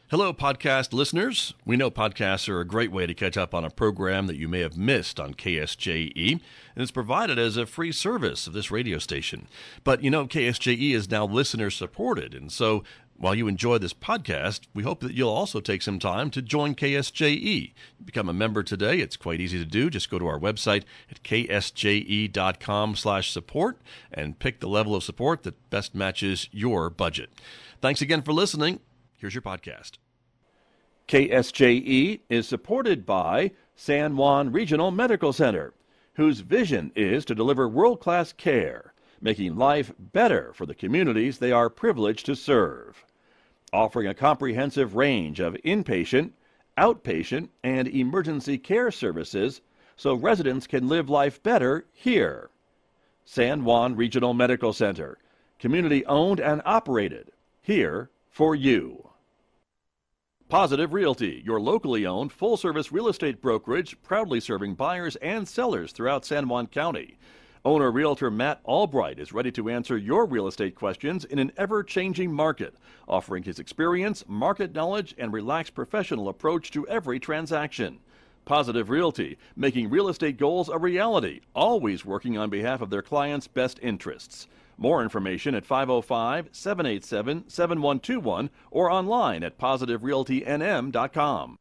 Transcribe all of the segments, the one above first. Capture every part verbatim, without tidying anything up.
Hello, podcast listeners. We know podcasts are a great way to catch up on a program that you may have missed on K S J E, and it's provided as a free service of this radio station. But you know, K S J E is now listener-supported, and so while you enjoy this podcast, we hope that you'll also take some time to join K S J E. Become a member today. It's quite easy to do. Just go to our website at k s j e dot com slash support and pick the level of support that best matches your budget. Thanks again for listening. Here's your podcast. K S J E is supported by San Juan Regional Medical Center, whose vision is to deliver world-class care, making life better for the communities they are privileged to serve. Offering a comprehensive range of inpatient, outpatient, and emergency care services so residents can live life better here. San Juan Regional Medical Center, community-owned and operated, here for you. Positive Realty, your locally owned full-service real estate brokerage, proudly serving buyers and sellers throughout San Juan County. Owner Realtor Matt Albright is ready to answer your real estate questions in an ever-changing market, offering his experience, market knowledge, and relaxed professional approach to every transaction. Positive Realty, making real estate goals a reality, always working on behalf of their clients' best interests. More information at five oh five, seven eight seven, seven one two one or online at positive realty n m dot com.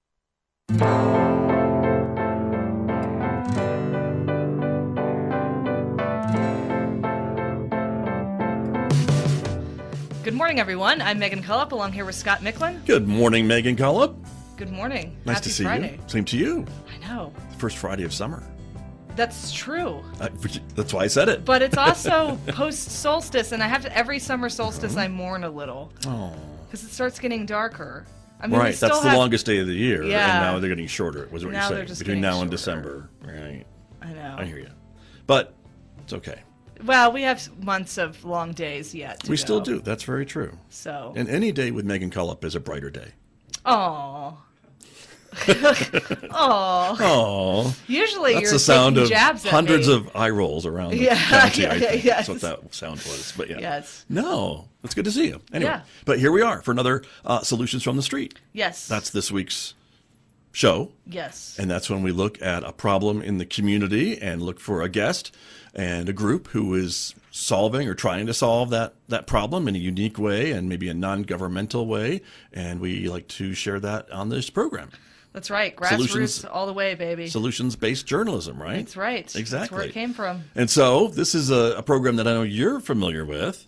Good morning, everyone. I'm Megan Cullop, along here with Scott Micklin. Good morning, Megan Cullop. Good morning. Nice Happy to see Friday. you. Same to you. I know. First Friday of summer. That's true. Uh, that's why I said it. But it's also post-solstice, and I have to, every summer solstice, I mourn a little. Oh. Because it starts getting darker. I mean, we right, still that's the have, longest day of the year, Yeah. and now they're getting shorter, was what Now you're they're saying. just Between getting now and shorter. December. Right. I know. I hear you. But it's okay. Well, we have months of long days yet to We go. still do. That's very true. So. And any day with Megan Cullop is a brighter day. Aww. Aww. Oh, Usually that's you're the sound taking of jabs at hundreds me. of eye rolls around the Yeah, county. yeah, I think yes. that's what that sound was. But yeah, Yes. no, it's good to see you. Anyway, Yeah. but here we are for another uh, Solutions from the Street. Yes. That's this week's show. Yes. And that's when we look at a problem in the community and look for a guest and a group who is solving or trying to solve that, that problem in a unique way and maybe a non-governmental way. And we like to share that on this program. That's right. Grassroots Solutions- all the way, baby. Solutions-based journalism, right? That's right. Exactly. That's where it came from. And so this is a, a program that I know you're familiar with.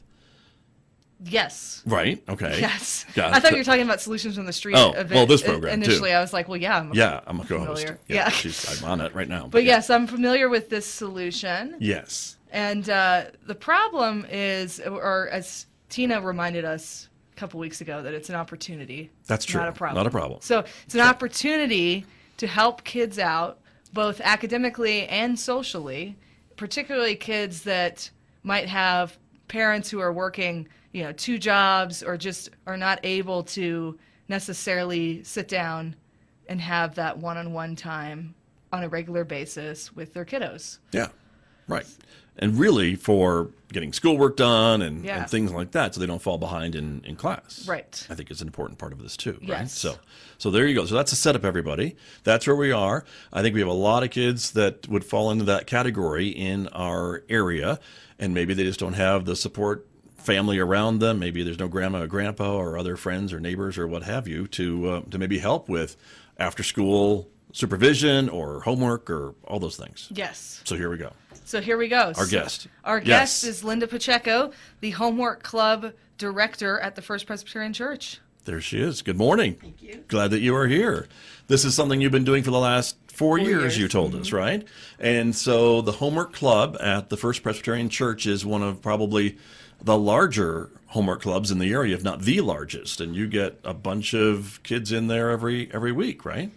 Yes. Right. Okay. Yes. Got I it. thought you were talking about Solutions from the Street. Oh, event. well, this program, too. Initially, I was like, well, yeah. I'm Yeah, I'm a co-host. familiar. Yeah, Yeah. she's, I'm on it right now. But yeah. yes, I'm familiar with this solution. Yes. And uh, the problem is, or as Tina reminded us a couple weeks ago, that it's an opportunity. That's true. Not a problem. Not a problem. So it's an opportunity to help kids out, both academically and socially, particularly kids that might have parents who are working, you know, two jobs or just are not able to necessarily sit down and have that one-on-one time on a regular basis with their kiddos. Yeah. Right. And really for getting schoolwork done and, Yeah. and things like that so they don't fall behind in, in class. Right. I think it's an important part of this too, right? Yes. So so there you go. So that's a setup, everybody. That's where we are. I think we have a lot of kids that would fall into that category in our area, and maybe they just don't have the support family around them. Maybe there's no grandma or grandpa or other friends or neighbors or what have you to uh, to maybe help with after school supervision or homework or all those things. Yes. So here we go. So here we go. Our So guest. Our Yes. guest is Linda Pacheco, the Homework Club Director at the First Presbyterian Church. There she is. Good morning. Thank you. Glad that you are here. This is something you've been doing for the last four, Four years, years. you told us, right? And so the Homework Club at the First Presbyterian Church is one of probably the larger homework clubs in the area, if not the largest. And you get a bunch of kids in there every every week, right?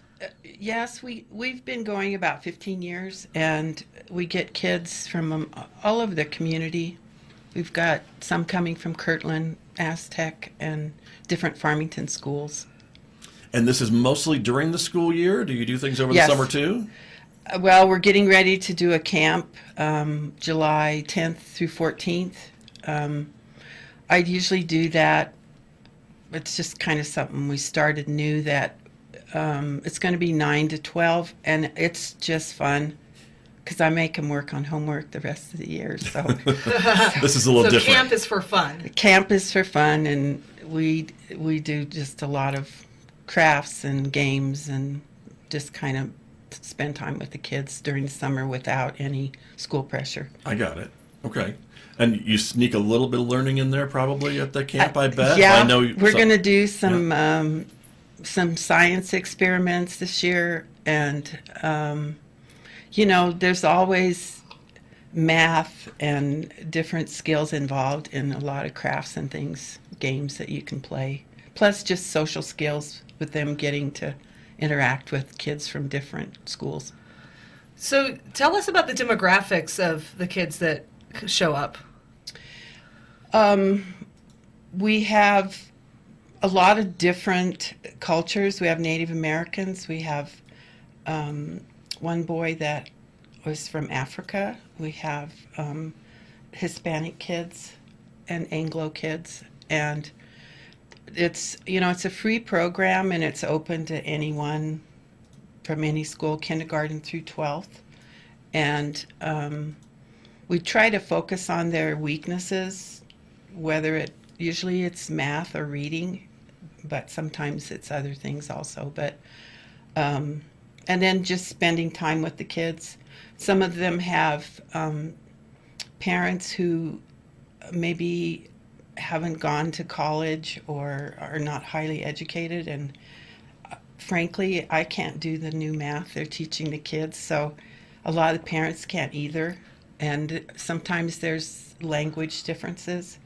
Yes, we, we've been going about fifteen years, and we get kids from um, all over the community. We've got some coming from Kirtland, Aztec, and different Farmington schools. And this is mostly during the school year? Do you do things over Yes. the summer too? Uh, Well, we're getting ready to do a camp um, July tenth through fourteenth. Um, I'd usually do that it's just kind of something we started new that um, it's going to be nine to twelve, and it's just fun because I make them work on homework the rest of the year. So this is a little so different. camp is for fun. Camp is for fun, and we we do just a lot of crafts and games and just kind of spend time with the kids during the summer without any school pressure. I got it. Okay. And you sneak a little bit of learning in there probably at the camp, I bet? Yeah, I know we're so- going to do some yeah. um, some science experiments this year, and um, you know, there's always math and different skills involved in a lot of crafts and things, games that you can play, plus just social skills with them getting to interact with kids from different schools. So tell us about the demographics of the kids that show up. Um, we have a lot of different cultures. We have Native Americans. We have um, one boy that was from Africa. We have um, Hispanic kids and Anglo kids. And it's, you know, it's a free program, and it's open to anyone from any school, kindergarten through twelfth. And um, we try to focus on their weaknesses, whether it, usually it's math or reading, but sometimes it's other things also. But, um, and then just spending time with the kids. Some of them have um, parents who maybe haven't gone to college or are not highly educated, and uh, frankly, I can't do the new math they're teaching the kids, so a lot of the parents can't either, and sometimes there's language differences.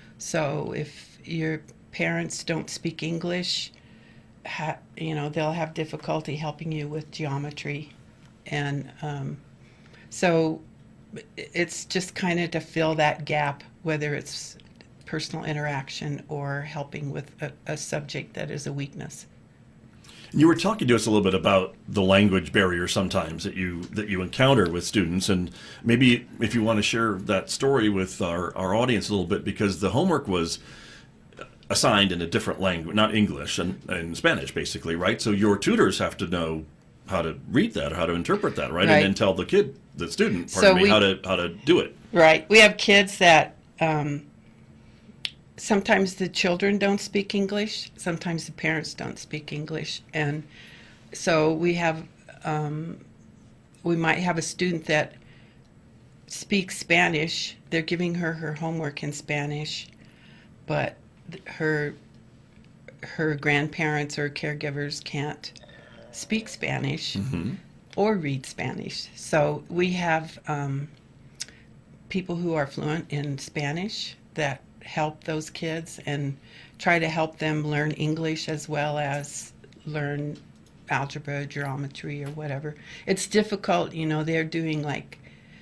So if your parents don't speak English, ha- you know, they'll have difficulty helping you with geometry, and um, so it's just kind of to fill that gap, whether it's personal interaction or helping with a, a subject that is a weakness. You were talking to us a little bit about the language barrier sometimes that you that you encounter with students, and maybe if you want to share that story with our, our audience a little bit, because the homework was assigned in a different language, not English, and, and Spanish basically, right? So your tutors have to know how to read that or how to interpret that, right? Right. And then tell the kid, the student, pardon So me, we- how to how to do it. Right. We have kids that um, sometimes the children don't speak English, sometimes the parents don't speak English, and so we have um, we might have a student that speaks Spanish. They're giving her her homework in Spanish, but her her grandparents or caregivers can't speak Spanish Mm-hmm. or read Spanish. So we have um, people who are fluent in Spanish that help those kids and try to help them learn English as well as learn algebra, geometry, or whatever. It's difficult, you know, they're doing like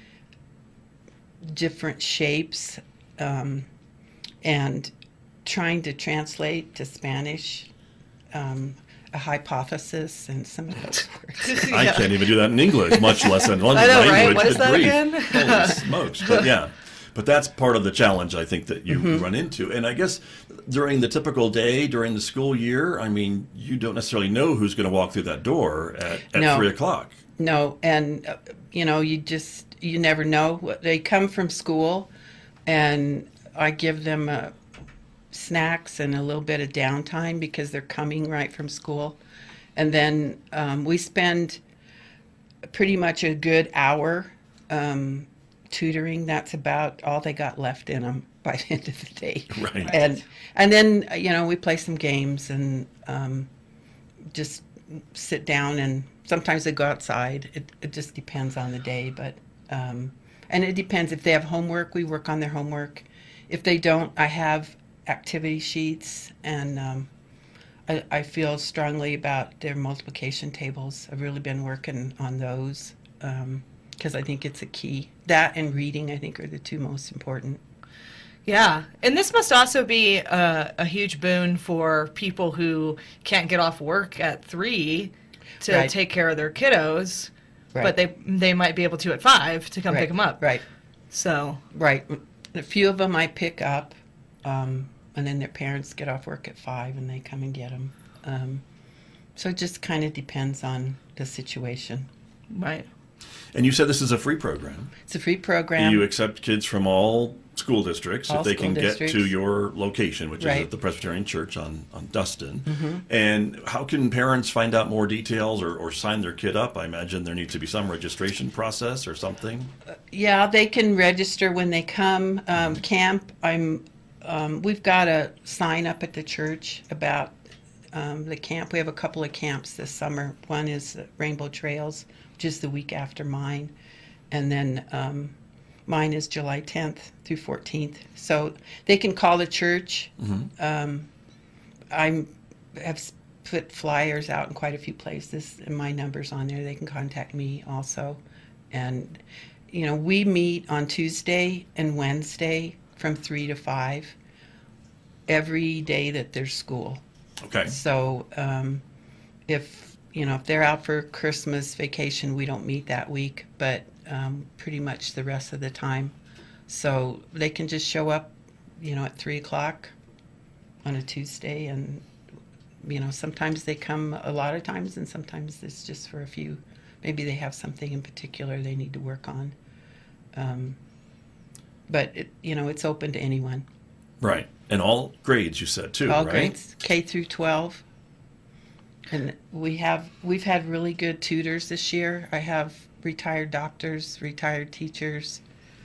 different shapes um, and trying to translate to Spanish um, a hypothesis and some of those words. I can't even do that in English, much less in London I know, right? language. What is Good that grief. again? Holy smokes. But yeah, but that's part of the challenge I think that you Mm-hmm. run into. And I guess during the typical day, during the school year, I mean, you don't necessarily know who's going to walk through that door at, at No. three o'clock. No, and uh, you know, you just you never know. What- They come from school, and I give them uh, snacks and a little bit of downtime because they're coming right from school, and then um, we spend pretty much a good hour um, tutoring. That's about all they got left in them by the end of the day. Right. And and then you know we play some games and um, just sit down, and sometimes they go outside. It it just depends on the day, but um, and it depends if they have homework. We work on their homework. If they don't, I have activity sheets, and um, I, I feel strongly about their multiplication tables. I've really been working on those because I think it's a key. That and reading, I think, are the two most important. Yeah, and this must also be a, a huge boon for people who can't get off work at three to Right. take care of their kiddos, Right. but they they might be able to at five to come right. pick them up. Right, So right. A few of them I pick up, um, and then their parents get off work at five and they come and get them. Um, so it just kind of depends on the situation. Right. And you said this is a free program. It's a free program. You accept kids from all school districts All if they school can districts. get to your location, which is Right. at the Presbyterian Church on, on Dustin. Mm-hmm. And how can parents find out more details or, or sign their kid up? I imagine there needs to be some registration process or something. Yeah, they can register when they come. Um, camp, I'm. Um, we've got a sign up at the church about um, the camp. We have a couple of camps this summer. One is Rainbow Trails, which is the week after mine, and then um, mine is July tenth through fourteenth. So they can call the church. Mm-hmm. Um, I have put flyers out in quite a few places, and my number's on there. They can contact me also, and you know we meet on Tuesday and Wednesday from three to five every day that there's school. Okay. So um, if you know if they're out for Christmas vacation, we don't meet that week, but um, pretty much the rest of the time. So they can just show up, you know, at three o'clock on a Tuesday, and you know sometimes they come a lot of times, and sometimes it's just for a few. Maybe they have something in particular they need to work on. Um, but it, you know, it's open to anyone. Right. And all grades, you said, too, All right? grades, K through twelve. And we have we've had really good tutors this year. I have retired doctors, retired teachers,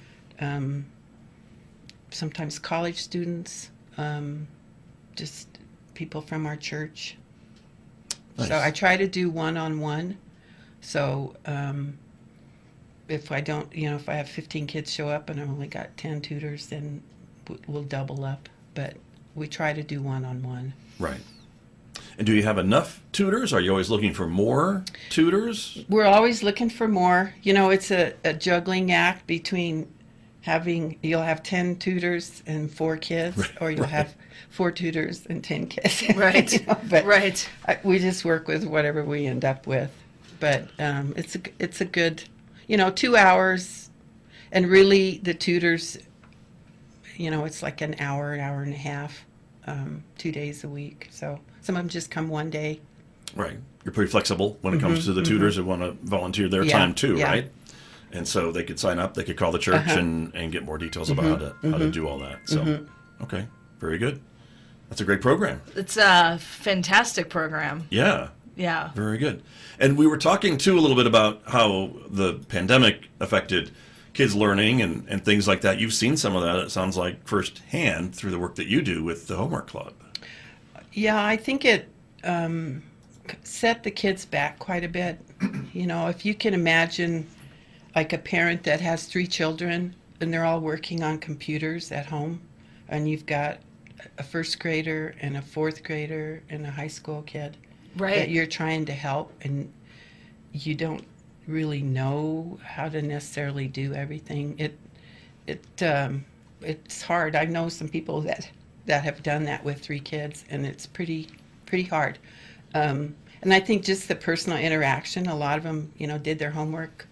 um, sometimes college students, um, just people from our church. Nice. So I try to do one-on-one. So um, if I don't, you know, if I have fifteen kids show up and I've only got ten tutors, then w- we'll double up. But we try to do one-on-one. Right. And do you have enough tutors? Are you always looking for more tutors? We're always looking for more. You know, it's a, a juggling act between having, you'll have ten tutors and four kids, Right, or you'll right. have four tutors and ten kids. Right. You know, but Right. I, we just work with whatever we end up with. But um, it's a, it's a good, you know, two hours. And really the tutors, you know, it's like an hour, an hour and a half, um, two days a week. So some of them just come one day. Right. You're pretty flexible when it comes to the tutors who want to volunteer their Yeah, time, too, yeah. right? And so they could sign up, they could call the church Uh-huh. and, and get more details about how to, how to do all that. So, okay, very good. That's a great program. It's a fantastic program. Yeah, Yeah. very good. And we were talking, too, a little bit about how the pandemic affected kids' learning and, and things like that. You've seen some of that, it sounds like, firsthand through the work that you do with the Homework Club. Yeah, I think it um, c- set the kids back quite a bit. You know, if you can imagine like a parent that has three children and they're all working on computers at home, and you've got a first grader and a fourth grader and a high school kid that Right. you're trying to help, and you don't really know how to necessarily do everything. It it um, it's hard. I know some people that that have done that with three kids, and it's pretty pretty hard. Um, and I think just the personal interaction. A lot of them, you know, did their homework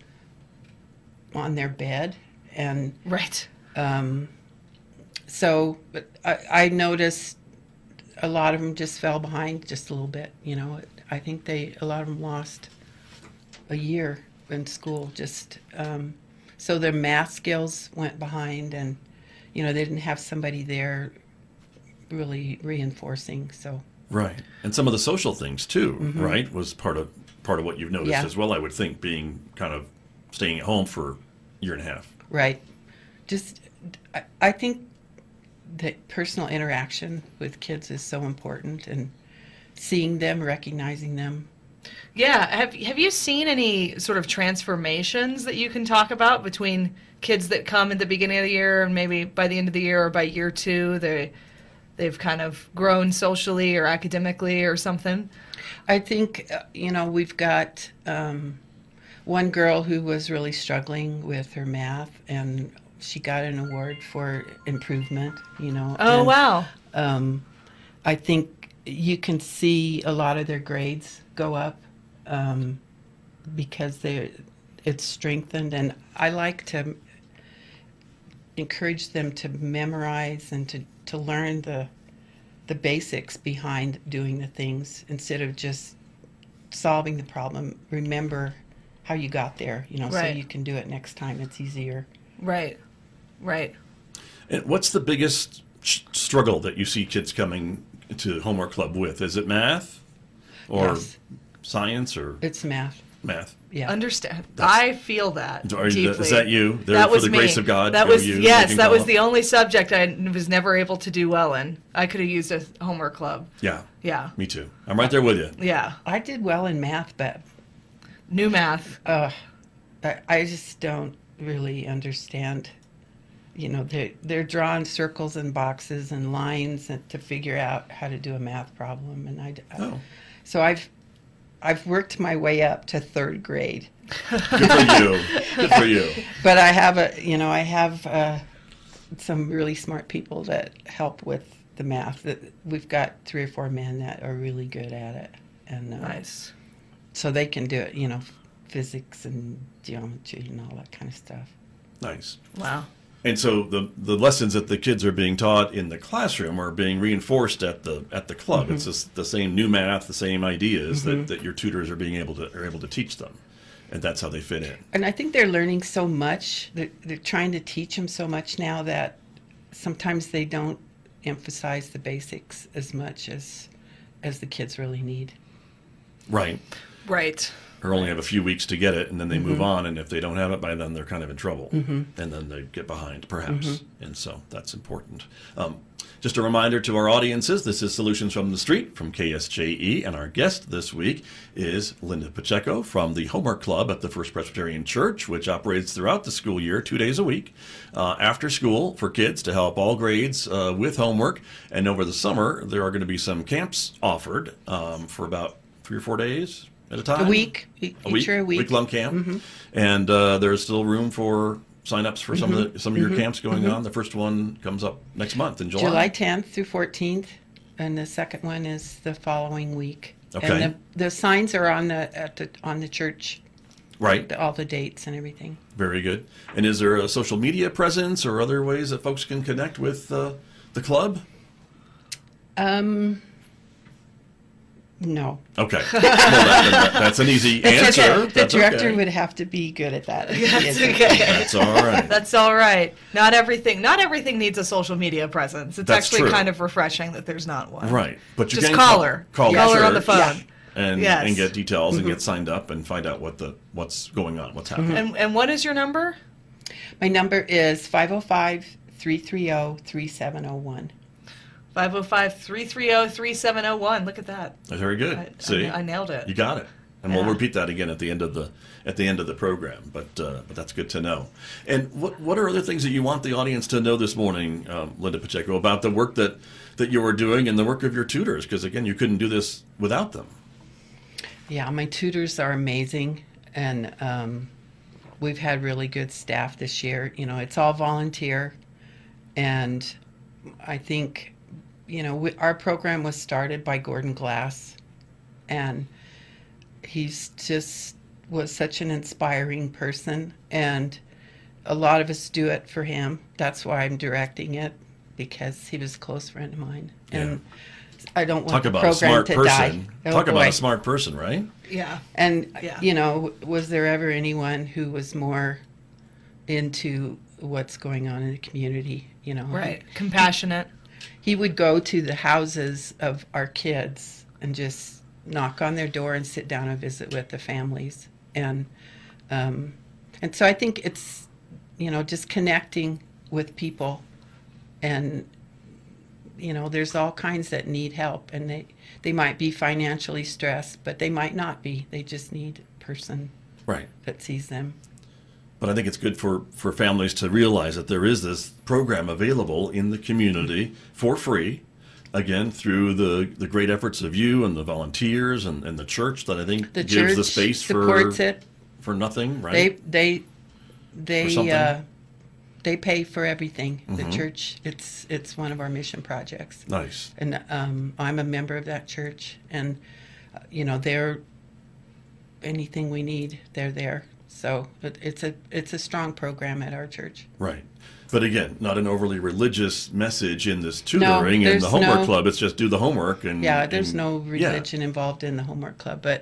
on their bed, and Right. um, so but I, I noticed a lot of them just fell behind just a little bit. You know, I think they a lot of them lost a year in school. Just um, so their math skills went behind, and you know they didn't have somebody there really reinforcing. So Right. And some of the social things, too, right, was part of part of what you've noticed Yeah. as well, I would think, being kind of staying at home for a year and a half. right, just I, I think that personal interaction with kids is so important, and seeing them, recognizing them. Yeah. Have Have you seen any sort of transformations that you can talk about between kids that come at the beginning of the year and maybe by the end of the year or by year two they they've kind of grown socially or academically or something? I think, uh, you know, we've got um, one girl who was really struggling with her math, and she got an award for improvement, you know. Oh and, wow. Um, I think you can see a lot of their grades go up um, because they it's strengthened, and I like to encourage them to memorize and to, to learn the the basics behind doing the things instead of just solving the problem. Remember how you got there, you know, Right. so you can do it next time. It's easier. Right. Right. And what's the biggest sh- struggle that you see kids coming to Homework Club with? Is it math or Yes. science or It's math. math? Yeah. Understand. That's- I feel that Are you- deeply. is that you? There that for was the me. grace of God, That go was you, yes. making That was call? the only subject I was never able to do well in. I could have used a homework club. Yeah, Yeah. me too. I'm right there with you. Yeah. I did well in math, but New math. uh, I, I just don't really understand. You know, they're, they're drawing circles and boxes and lines and, to figure out how to do a math problem. And I, I- Oh, so I've I've worked my way up to third grade. good for you. Good for you. But I have a, you know, I have uh, some really smart people that help with the math. That we've got three or four men that are really good at it, and uh, Nice. so they can do it. You know, physics and geometry and all that kind of stuff. Nice. Wow. And so the the lessons that the kids are being taught in the classroom are being reinforced at the at the club. Mm-hmm. It's just the same new math, the same ideas that, that your tutors are being able to are able to teach them, and that's how they fit in. And I think they're learning so much. They're, they're trying to teach them so much now that sometimes they don't emphasize the basics as much as as the kids really need. Right. Right. Or only have a few weeks to get it, and then they Mm-hmm. move on. And if they don't have it by then, they're kind of in trouble, and then they get behind, perhaps. Mm-hmm. And so that's important. Um, just a reminder to our audiences: this is Solutions from the Street from K S J E, and our guest this week is Linda Pacheco from the Homework Club at the First Presbyterian Church, which operates throughout the school year, two days a week, uh, after school for kids to help all grades uh, with homework. And over the summer, there are going to be some camps offered um, for about three or four days at a time. A week, e- A each week, or a week. week-long camp, and uh, there's still room for sign-ups for some of the, some of your camps going on. The first one comes up next month in July. July tenth through fourteenth, and the second one is the following week. Okay. And the, the signs are on the at the on the church, Right, the, all the dates and everything. very good. And is there a social media presence or other ways that folks can connect with uh, the club? Um, no. Okay, well, that, that- that's an easy answer. okay. The That's director okay. would have to be good at that. That's Yes. okay. That's all right. That's all right. Not everything. Not everything needs a social media presence. It's That's actually true. kind of refreshing that there's not one. Right, but you Just can call call her. Call, Call the her on the church phone. Yeah. and Yes. and get details and get signed up and find out what the what's going on, what's happening. And and what is your number? My number is five oh five, three three zero, three seven zero one. five oh five, three three zero, three seven zero one. Look at that. Very good. I, See, I, I nailed it. you got it, and we'll Yeah. repeat that again at the end of the at the end of the program. But uh, but that's good to know. And what what are other things that you want the audience to know this morning, um, Linda Pacheco, about the work that that you were doing and the work of your tutors? Because again, you couldn't do this without them. Yeah, my tutors are amazing, and um, we've had really good staff this year. You know, it's all volunteer, and I think, you know, we, our program was started by Gordon Glass, and he's just was such an inspiring person, and a lot of us do it for him. That's why I'm directing it, because he was a close friend of mine, and I don't want Talk the about a program smart to person. die. Oh, Talk about boy. a smart person, right? Yeah. And, Yeah. you know, was there ever anyone who was more into what's going on in the community? You know, Right. Compassionate. He would go to the houses of our kids and just knock on their door and sit down and visit with the families. And, um, and so I think it's, you know, just connecting with people, and, you know, there's all kinds that need help, and they, they might be financially stressed, but they might not be. They just need a person Right. that sees them. But I think it's good for, for families to realize that there is this program available in the community for free, again, through the, the great efforts of you and the volunteers and, and the church that I think The gives church the space for supports it. for nothing, right? They they For something. they uh, they pay for everything. Mhm. The church, it's it's one of our mission projects, Nice. and um, I'm a member of that church, and uh, you know, they're anything we need, they're there. So it, it's a it's a strong program at our church. Right. But again, not an overly religious message in this tutoring No, and the homework no- club. It's just do the homework. And Yeah, there's and- no yeah. religion involved in the homework club, but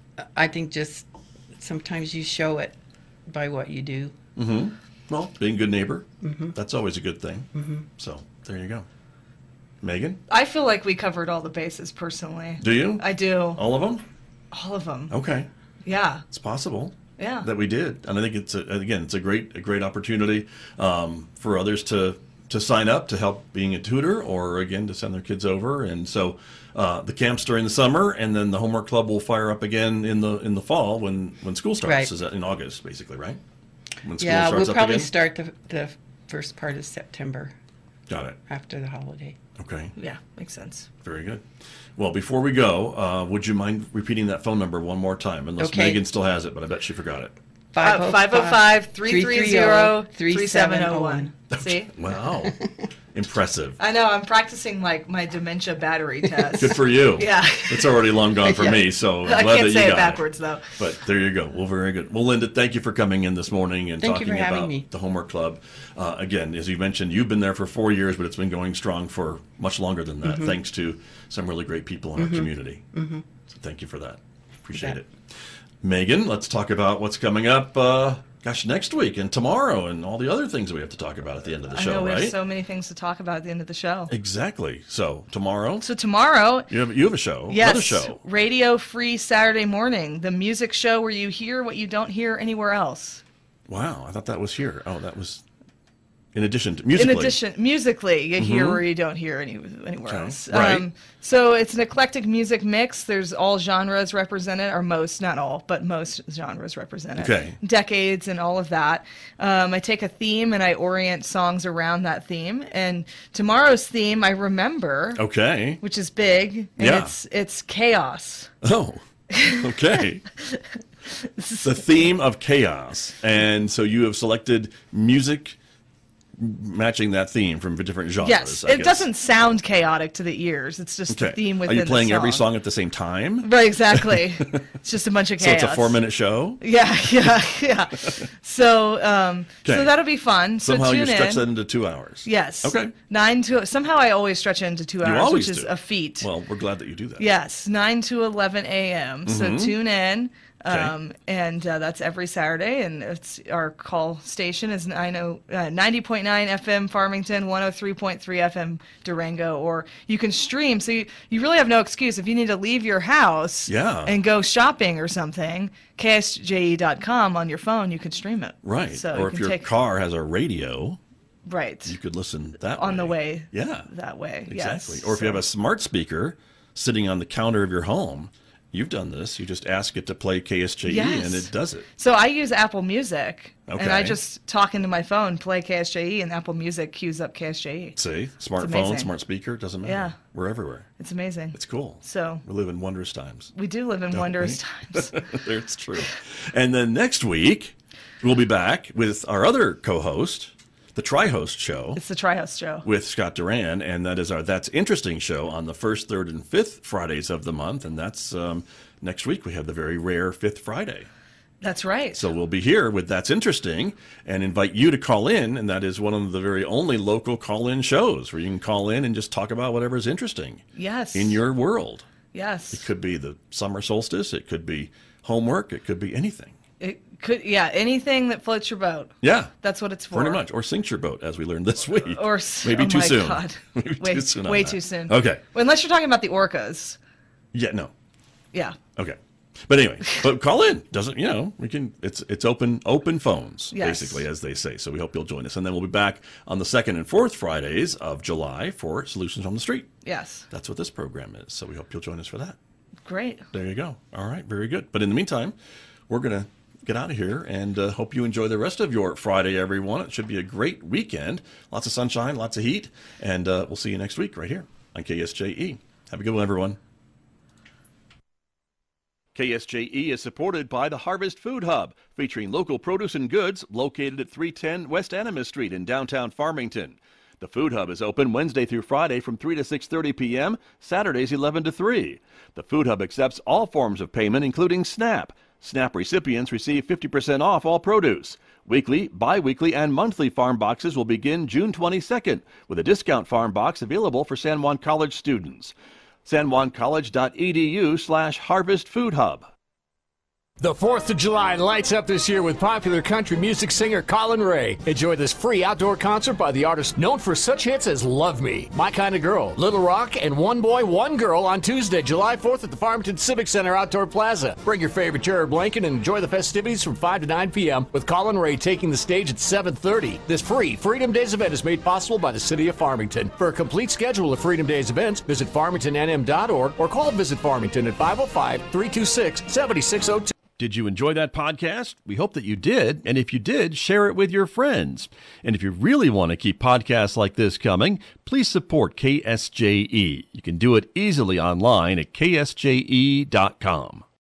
I think just sometimes you show it by what you do. Mm-hmm. Well, being a good neighbor, Mm-hmm. that's always a good thing. Mm-hmm. So there you go. Megan, I feel like we covered all the bases personally. do you? I do. All of them? All of them. Okay. Yeah. It's possible. Yeah. That we did, and I think it's a, again, it's a great, a great opportunity um, for others to to sign up to help being a tutor, or again to send their kids over. And so uh, the camps during the summer, and then the homework club will fire up again in the in the fall when when school starts. Right. Is that in August, basically, right? When school Yeah, starts we'll up probably again? start the, the first part of September Got it. after the holiday. Okay. Yeah. Makes sense. Very good. Well, before we go, uh, would you mind repeating that phone number one more time? Unless Okay. Megan still has it, but I bet she forgot it. Uh, five oh five, three three zero, three seven oh one. See? Wow. Impressive. I know. I'm practicing like my dementia battery test. Good for you. Yeah. It's already long gone for Yeah. me, so I'm I glad can't that you say got it backwards, though. But there you go. Well, very good. Well, Linda, thank you for coming in this morning and Thank you talking for having about me. the homework club. Uh, again, as you mentioned, you've been there for four years, but it's been going strong for much longer than that, Mm-hmm. thanks to some really great people in our community. Mm-hmm. So thank you for that. Appreciate bet. it. Megan, let's talk about what's coming up, uh, gosh, next week and tomorrow and all the other things that we have to talk about at the end of the I show, know we right? have so many things to talk about at the end of the show. Exactly. So tomorrow, So tomorrow, you have, you have a show, yes, another show. Radio Free Saturday Morning, the music show where you hear what you don't hear anywhere else. Wow, I thought that was here. Oh, that was in addition to musically. In addition, musically, you hear where you don't hear any, anywhere Okay, else. right. So it's an eclectic music mix. There's all genres represented, or most, not all, but most genres represented. Okay. Decades and all of that. Um, I take a theme and I orient songs around that theme. And tomorrow's theme, I remember, Okay. which is big, and Yeah. it's it's chaos. Oh, okay. The theme of chaos. And so you have selected music matching that theme from different genres. Yes, I it guess. doesn't sound chaotic to the ears. It's just Okay. the theme Are within you playing the every song at the same time? Right, exactly. It's just a bunch of So chaos. it's a four-minute show? Yeah, yeah, yeah. So, um, Okay. so that'll be fun. Somehow so you tune stretch in. that into two hours. Yes. Okay. Nine to somehow I always stretch it into two hours, always which is do. a feat. Well, we're glad that you do that. Yes, nine to eleven a.m. So tune in. Okay. Um, and uh, that's every Saturday, and it's our call station is ninety point nine F M Farmington, one oh three point three F M Durango, or you can stream. So you, you really have no excuse if you need to leave your house Yeah. and go shopping or something. K S J E dot com on your phone, you could stream it. Right. So or you if can your take car has a radio, right you could listen that on way. the way. Yeah. that way. Exactly. Yes. Or if you So- have a smart speaker sitting on the counter of your home, you've done this. You just ask it to play K S J E Yes. and it does it. So I use Apple Music, and I Okay. just talk into my phone, play K S J E, and Apple Music cues up K S J E. See? Smartphone, amazing. smart speaker, doesn't matter. Yeah. We're everywhere. It's amazing. It's cool. So We live in wondrous times. we do live in wondrous times. It's true. And then next week, we'll be back with our other co-host, the Tri-Host Show, It's the Tri-House Show. with Scott Duran, and that is our That's Interesting show on the first, third, and fifth Fridays of the month. And that's um, next week. We have the very rare fifth Friday. That's right. So we'll be here with That's Interesting and invite you to call in. And that is one of the very only local call-in shows where you can call in and just talk about whatever is interesting yes. in your world. yes. It could be the summer solstice. It could be homework. It could be anything. It could yeah anything that floats your boat. Yeah. That's what it's for. Pretty much. Or sinks your boat, as we learned this week. Or s- maybe oh too my soon. God. Maybe way, too soon. on Way that. too soon. Okay. Well, unless you're talking about the orcas. Yeah, no. Yeah. Okay. But anyway, but call in. Doesn't you know? We can. It's it's open open phones Yes. basically, as they say. So we hope you'll join us, and then we'll be back on the second and fourth Fridays of July for Solutions on the Street. Yes. That's what this program is. So we hope you'll join us for that. Great. There you go. All right, very good. But in the meantime, we're gonna get out of here and uh, hope you enjoy the rest of your Friday, everyone. It should be a great weekend. Lots of sunshine, lots of heat, and uh, we'll see you next week right here on K S J E. Have a good one, everyone. K S J E is supported by the Harvest Food Hub, featuring local produce and goods located at three ten West Animas Street in downtown Farmington. The Food Hub is open Wednesday through Friday from three to six thirty p.m., Saturdays eleven to three. The Food Hub accepts all forms of payment, including SNAP. SNAP recipients receive fifty percent off all produce. Weekly, bi-weekly, and monthly farm boxes will begin June twenty-second, with a discount farm box available for San Juan College students. san juan college dot e d u slash harvest food hub. The fourth of July lights up this year with popular country music singer Colin Ray. Enjoy this free outdoor concert by the artist known for such hits as Love Me, My Kind of Girl, Little Rock, and One Boy, One Girl on Tuesday, July fourth at the Farmington Civic Center Outdoor Plaza. Bring your favorite chair or blanket and enjoy the festivities from five to nine p.m. with Colin Ray taking the stage at seven thirty. This free Freedom Days event is made possible by the City of Farmington. For a complete schedule of Freedom Days events, visit farmington n m dot org or call Visit Farmington at five oh five, three two six, seven six oh two. Did you enjoy that podcast? We hope that you did. And if you did, share it with your friends. And if you really want to keep podcasts like this coming, please support K S J E. You can do it easily online at k s j e dot com.